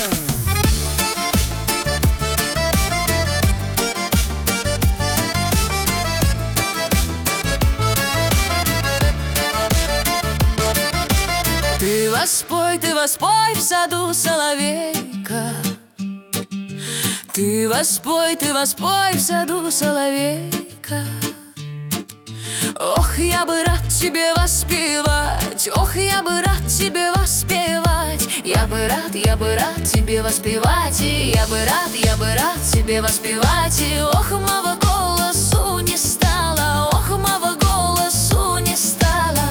Ты воспой в саду, соловейка. Ты воспой в саду, соловейка. Ох, я бы рад тебе воспевать, ох, я бы рад тебе воспевать. Я бы рад тебе воспевать, и я бы рад тебе воспевать. И ох, моего голосу не стало, ох, моего голосу не стало.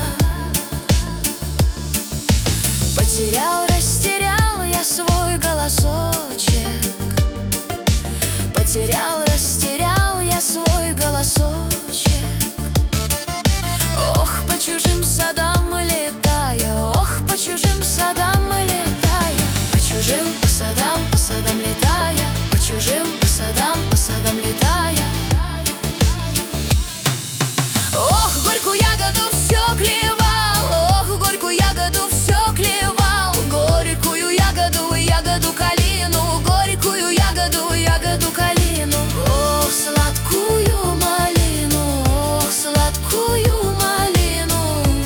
Потерял, растерял я свой голосочек. Потерял, растерял я свой голосочек. Ох, по чужим садам летая, ох, по чужим садам летая, по чужим садам летая, по чужим садам летая. Ох, горькую ягоду все клевал, ох, горькую ягоду все клевал, горькую ягоду, ягоду калину, горькую ягоду, ягоду калину. Ох, сладкую малину, ох, сладкую малину.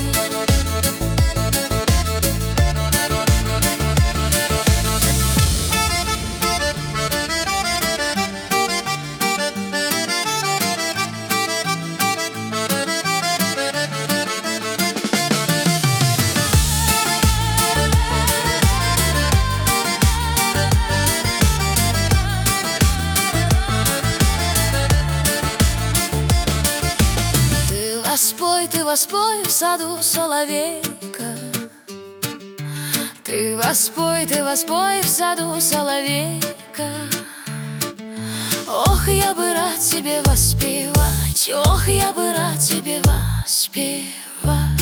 Ты воспой в саду, соловейка. Ты воспой в саду, соловейка. Ох, я бы рад тебе воспевать, ох, я бы рад тебе воспевать.